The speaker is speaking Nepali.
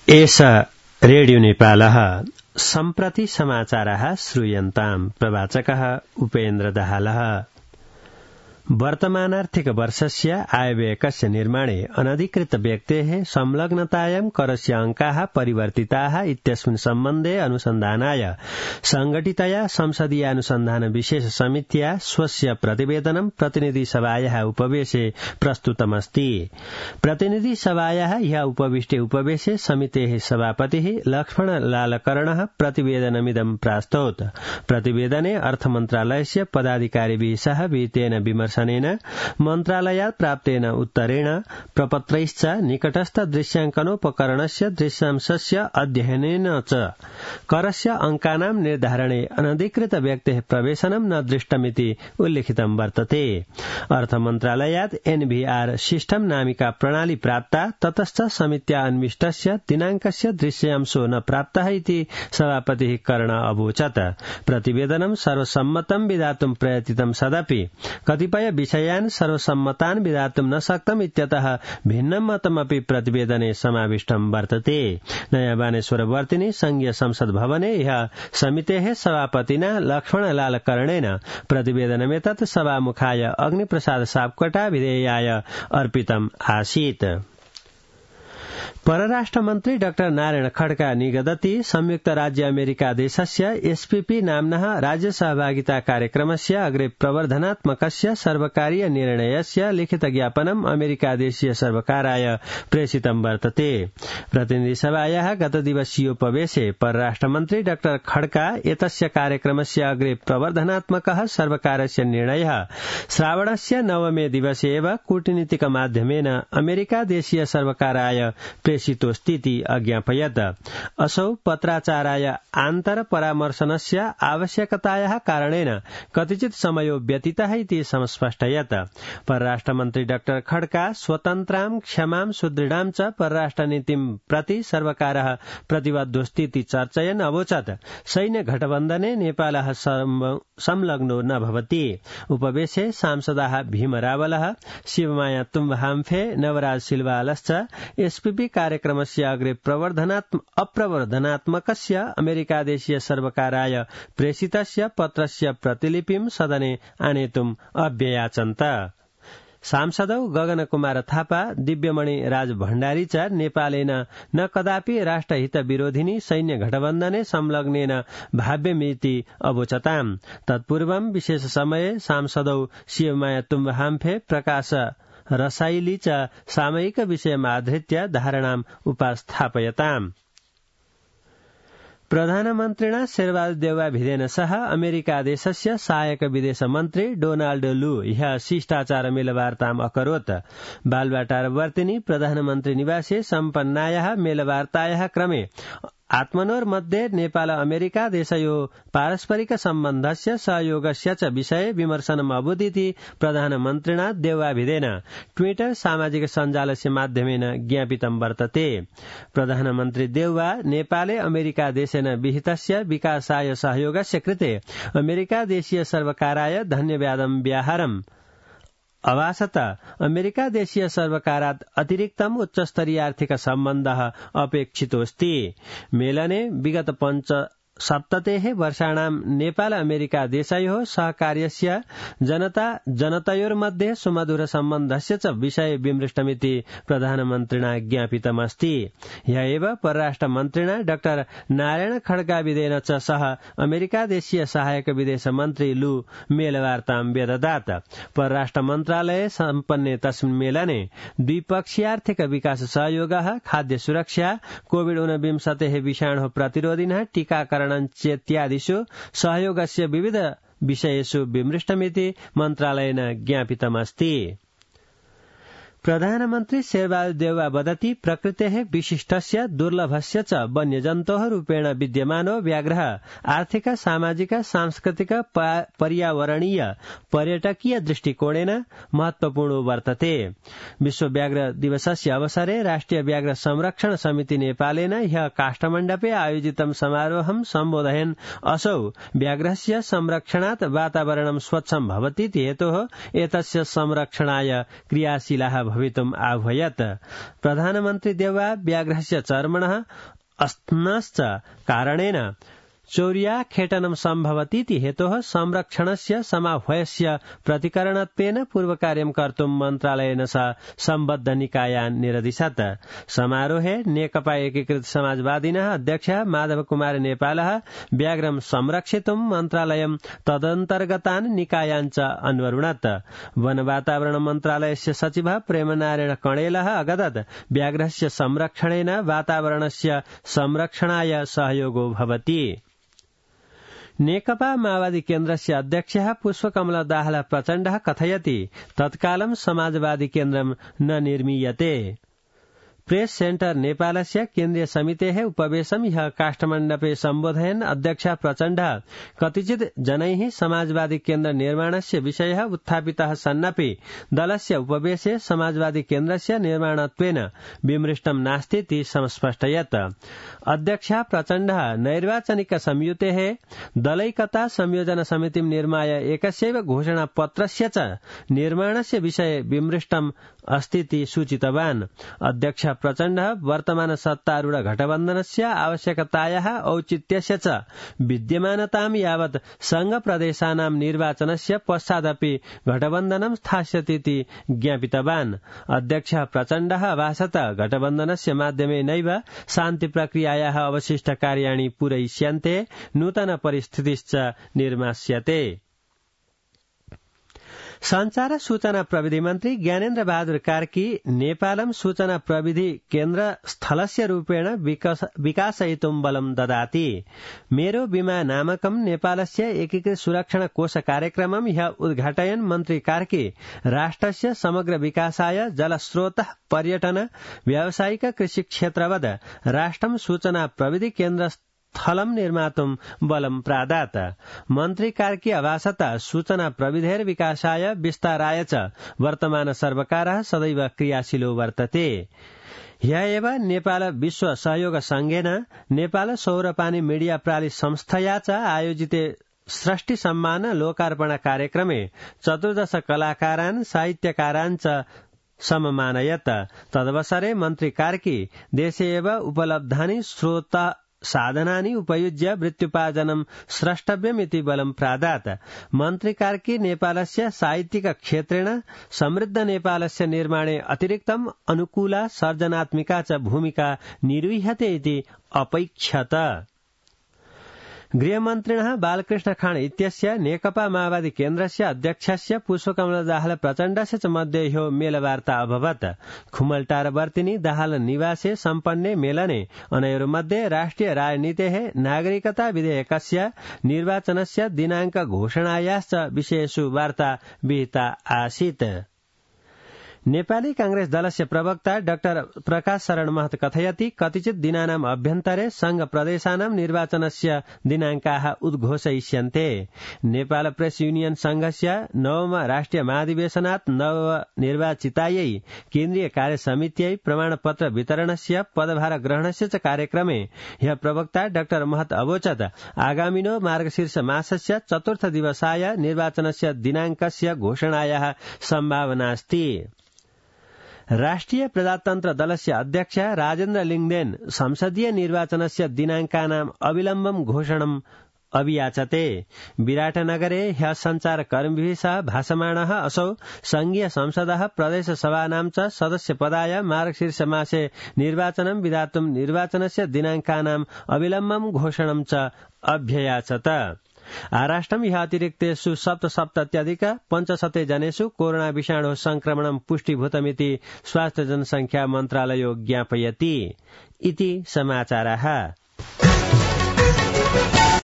एष रेडियो नेपालः सम्प्रति समाचारः श्रूयन्ताम्। प्रवाचकः उपेन्द्र दाहालः। वर्तमानार्थिक वर्षस्य आयव्ययकस्य निर्माणे अनधिकृत व्यक्तेः संलग्नतायां करस्य अंकाः परिवर्तिताः इत्यस्मिन् सम्बन्धे अनुसन्धानाय संघटितया संसदीयानुसन्धान विशेष समित्या स्वस्य प्रतिवेदनं प्रतिनिधिसभायाः उपवेशे प्रस्तुतमस्ति। प्रतिनिधिसभायाः ह्यः उपविष्टे उपवेशे समितेः सभापतिः लक्ष्मणलालकर्णः प्रतिवेदनमिदं प्रास्तौत्। प्रतिवेदने अर्थमन्त्रालयस्य पदाधिकारिभिः सह विहितेन विमर्श मन्त्रालयात् प्राप्तेन उत्तरेण प्रपत्रैश्च निकटस्थ दृश्याङ्कनोपकरणस्य दृश्यांशस्य अध्ययनेन च करस्य अंकानां निर्धारणे अनधिकृत व्यक्तेः प्रवेशनं न दृष्टमिति उल्लिखितं वर्तते। अर्थमन्त्रालयात् एनवीआर सिस्टम नामिका प्रणाली प्राप्ता, ततश्च समित्या अन्विष्टस्य दिनाङ्कस्य दृश्यांशो न प्राप्तः इति सभापतिः कर्ण अवोचत्। प्रतिवेदनं सर्वसम्मतं विधातुं प्रयतितं सदपि कतिपय विषयान् सर्वसम्मतान् विधातुं न शक्तम् इत्यतः भिन्नं मतमपि प्रतिवेदने समाविष्टं वर्तते। नयाँ बानेश्वरवर्तिनि संघीय संसद भवने ह्यः समितेः सभापतिना लक्ष्मणलालकर्णेन प्रतिवेदनमेतत् सभामुखाय अग्निप्रसाद सापकोटा विधेयाय अर्पितम् आसीत्। परराष्ट्रमन्त्री डाक्टर नारायण खड्का निगदति संयुक्त राज्य अमेरिका देशस्य एसपीपी नाम्नः राज्य सहभागिता कार्यक्रमस्य अग्रे प्रवर्धनात्मकस्य सर्वकारीय निर्णयस्य लिखित ज्ञापनम् अमेरिकादेशीय सर्वकाराय प्रेषितं वर्तते। प्रतिनिधिसभायाः गतदिवसीयोपवेशे परराष्ट्रमन्त्री डाक्टर खड्का एतस्य कार्यक्रमस्य अग्रे प्रवर्धनात्मकः सर्वकारस्य निर्णयः श्रावणस्य 9 दिवसे एव कूटनीतिक माध्यमेन अमेरिकादेशीय सर्वकाराय प्रेषितोस्तीति अज्ञापयत्। असौ पत्राचाराय आन्तर परामर्शनस्य आवश्यकतायाः कारणेन कतिचित् समयो व्यतीतः इति संस्पष्टयत्। परराष्ट्रमन्त्री डाक्टर खड्का स्वतन्त्रां क्षमां सुदृढां च परराष्ट्रनीतिं प्रति सर्वकारः प्रतिबद्धोस्तीति चर्चयन् अवोचत्। सैन्य गठबन्धने नेपालः संलग्नो न भवति। उपवेशे सांसदाः भीम रावलः, शिवमाया तुम्बहाम्फे, नवराज सिल्वालश्च एसपीपी कार्यक्रमस्य अग्रे अप्रवर्धनात्मकस्य अमेरिकादेशीय सर्वकाराय प्रेषितस्य पत्रस्य प्रतिलिपिं सदने आनेतुम् अभ्ययाचन्त। सांसदौ गगनकुमार थापा, दिव्यमणि राज भण्डारी च नेपालेन न कदापि राष्ट्रहित विरोधिनी सैन्य गठबन्धने संलग्नेन भाव्यमिति अवोचताम्। तत्पूर्वं विशेष समये सांसदौ शिवमाया तुम्बहाम्फे, प्रकाश रसाइली च सामयिक विषयमाधृत्य धारणाम् उपस्थापयताम्। प्रधानमन्त्रिणा शेरबहादुर देउवाभिधेन सह अमेरिकादेशस्य सहायक विदेश मन्त्री डोनाल्ड लू ह्यः शिष्टाचारमेलवार्ताम् अकरोत्। बालवाटारवर्तिनि प्रधानमन्त्री निवासे सम्पन्नायाः मेलवार्तायाः क्रमे आत्मनोर्मध्ये नेपाल अमेरिका देशयोः पारस्परिक सम्बन्धस्य सहयोगस्य च विषये विमर्शनम् अभूदिति प्रधानमन्त्रिणा देउवाभिधेन ट्विटर सामाजिक सञ्जालस्य माध्यमेन ज्ञापितं वर्तते। प्रधानमन्त्री देउवा नेपाले अमेरिका देशेन विहितस्य विकासाय सहयोगस्य कृते अमेरिकादेशीय सर्वकाराय धन्यवादं व्याहरम् अभासत अमेरिकादेशीय सर्वकारात् अतिरिक्तम् उच्चस्तरीय आर्थिक सम्बन्धः अपेक्षितोऽस्ति। मेलने विगत 5 वर्षाणां नेपाल अमेरिका देशयोः सहकार्यस्य जनतयोर्मध्ये सुमधुर सम्बन्धस्य च विषये विमृष्टमिति प्रधानमन्त्रिणा ज्ञापितमस्ति। ह्यः एव परराष्ट्रमन्त्रिणा डाक्टर नारायण खड्गाविधेन च सह अमेरिकादेशीय सहायक विदेश मन्त्री लू मेलवार्तां व्यददात्। परराष्ट्र मन्त्रालये सम्पन्ने तस्मिन् मेलने द्विपक्षीयार्थिक विकास सहयोगः, खाद्य सुरक्षा, कोविड-19 विषाणोः प्रतिरोधिनः टीकाकरण इत्यादिषु सहयोगस्य विविध विषयेषु विमृष्टमिति मन्त्रालयेन ज्ञापितमस्ति। प्रधानमन्त्री शेरबहादुर देउवा वदति प्रकृतेः विशिष्टस्य दुर्लभस्य च वन्यजन्तोः रूपेण विद्यमानो व्याघ्रः आर्थिक, सामाजिक, सांस्कृतिक, पर्यावरणीय, पर्यटकीय दृष्टिकोणेन महत्वपूर्णो वर्तते। विश्व व्याघ्र दिवसस्य अवसरे राष्ट्रिय व्याघ्र संरक्षण समिति नेपालेन ह्यः काष्ठमण्डपे आयोजितं समारोहं सम्बोधयन् असौ व्याघ्रस्य संरक्षणात् वातावरणं स्वच्छं भवतीति हेतोः एतस्य संरक्षणाय क्रियाशीलाः भवितुम् आह्वयत्। प्रधानमन्त्री देवा व्याघ्रस्य चर्मणः अस्नश्च कारणेन चौर्याखेटनं सम्भवतीति हेतोः संरक्षणस्य समाह्वयस्य प्रतिकरणत्वेन पूर्वकार्यं कर्तुं मन्त्रालयेन सह सम्बद्ध निकायान् निरदिशत्। समारोहे नेकपा एकीकृत समाजवादिनः अध्यक्षः माधव कुमार नेपालः व्याघ्रं संरक्षितुं मन्त्रालयं तदन्तर्गतान् निकायान् च अन्वरुणत्। वन वातावरण मन्त्रालयस्य सचिवः प्रेमनारायण कणेलः अगदत् व्याघ्रस्य संरक्षणेन वातावरणस्य संरक्षणाय सहयोगो भवति। नेकपा माओवादी केन्द्रस्य अध्यक्षः पुष्पकमल दाहाल प्रचण्डः कथयति तत्कालं समाजवादी केन्द्रं न निर्मीयते। प्रेस सेन्टर नेपालस्य केन्द्रीय समितेः उपवेशं ह्यः काष्ठमण्डपे सम्बोधयन् अध्यक्ष प्रचण्डः कतिचित् जनैः समाजवादी केन्द्र निर्माणस्य विषयः उत्थापितः सन्नपि दलस्य उपवेशे समाजवादी केन्द्रस्य निर्माणत्वेन विमृष्टं नास्तीति संस्पष्टयत्। अध्यक्ष प्रचण्डः नैर्वाचनिक संयुतेः दलैकता संयोजन समितिं निर्माय एकस्यैव घोषणापत्रस्य च निर्माणस्य विषये विमृष्टम् अस्तीति सूचितवान्। अध्यक्ष प्रचण्डः वर्तमान सत्तारूढ गठबन्धनस्य आवश्यकतायाः औचित्यस्य च विद्यमानतां यावत् संघ प्रदेशानां निर्वाचनस्य पश्चादपि गठबन्धनं स्थास्यतीति ज्ञापितवान्। अध्यक्ष प्रचण्डः अभाषत गठबन्धनस्य माध्यमेनैव शान्ति प्रक्रियायाः अवशिष्ट कार्याणि पूरयिष्यन्ते, नूतन परिस्थितिश्च निर्मास्यते। संचार सूचना प्रविधि मन्त्री ज्ञानेन्द्र बहादुर कार्की नेपालं सूचना प्रविधि केन्द्र स्थलस्य रूपेण विकासयितुं बलं ददाति। मेरो बीमा नामकं नेपालस्य एकीकृत सुरक्षण कोष कार्यक्रमं ह्यः उद्घाटयन् मन्त्री कार्की राष्ट्रस्य समग्र विकासाय जलस्रोत पर्यटन व्यावसायिक कृषि क्षेत्रवद राष्ट्रं सूचना प्रविधि केन्द्र स्थलं निर्मातुं बलं प्रादात्। मन्त्री कार्की अभाषत सूचना प्रविधेर विकासाय विस्ताराय च वर्तमान सर्वकारः सदैव क्रियाशीलो वर्तते। ह्यः एव नेपाल विश्व सहयोग संघेन नेपाल सौरपानी मीडिया प्रालि संस्थया च आयोजिते सृष्टि सम्मान लोकार्पण कार्यक्रमे 14 कलाकारान् साहित्यकारान् च सम्मानयत्। तदवसरे मन्त्री कार्की देशे एव उपलब्धानि स्रोत साधनानि उपयुज्य वृत्त्युपार्जनं स्रष्टव्यमिति बलं प्रादात्। मन्त्री कार्की नेपालस्य साहित्यिक क्षेत्रेण समृद्ध नेपालस्य निर्माणे अतिरिक्तम् अनुकूला सर्जनात्मिका च भूमिका निर्वह्यते इति अपैक्षत। गृहमन्त्रिणः बालकृष्ण खाँड इत्यस्य नेकपा माओवादी केन्द्रस्य अध्यक्षस्य पुष्पकमल दाहाल प्रचण्डस्य च मध्ये ह्यो मेलवार्ता अभवत्। खुमलटारवर्तिनी दाहाल निवासे सम्पन्ने मेलने अनयोर्मध्ये राष्ट्रिय राजनीतेः नागरिकता विधेयकस्य निर्वाचनस्य दिनाङ्क घोषणायाश्च विषयेषु वार्ता विहिता आसीत्। नेपाली कांग्रेस दलस्य प्रवक्ता डाक्टर प्रकाश शरण महत कथयति कतिचित् दिनानाम् अभ्यन्तरे संघ प्रदेशानां निर्वाचनस्य दिनाङ्काः उद्घोषयिष्यन्ते। नेपाल प्रेस युनियन संघस्य 9 राष्ट्रिय महाधिवेशनात् नवनिर्वाचितायै केन्द्रीय कार्य समित्यै प्रमाणपत्र वितरणस्य पदभार ग्रहणस्य च कार्यक्रमे ह्यः प्रवक्ता डाक्टर महत अवोचत् आगामिनो मार्गशीर्ष मासस्य 4th दिवसाय निर्वाचनस्य दिनाङ्कस्य घोषणायाः सम्भावनास्ति। राष्ट्रिय प्रजातन्त्र दलस्य अध्यक्ष राजेन्द्र लिङदेन संसदीय निर्वाचनस्य दिनाङ्कानाम् अविलम्बं घोषणम् अभियाचते। विराटनगरे ह्यः सञ्चारकर्मिभिः सह भाषमाणः असौ संघीय संसदः प्रदेश सभानां च सदस्य पदाय मार्गशीर्ष मासे निर्वाचनं विधातुं निर्वाचनस्य दिनाङ्कानाम् अविलम्बं घोषणं च अभ्ययाचत। आराष्ट्रं ह्यः अतिरिक्तेषु 77,500 जनेषु कोरोना विषाणु संक्रमणं पुष्टिभूतमिति स्वास्थ्य जनसंख्या मन्त्रालयो ज्ञापयति। इति समाचारः।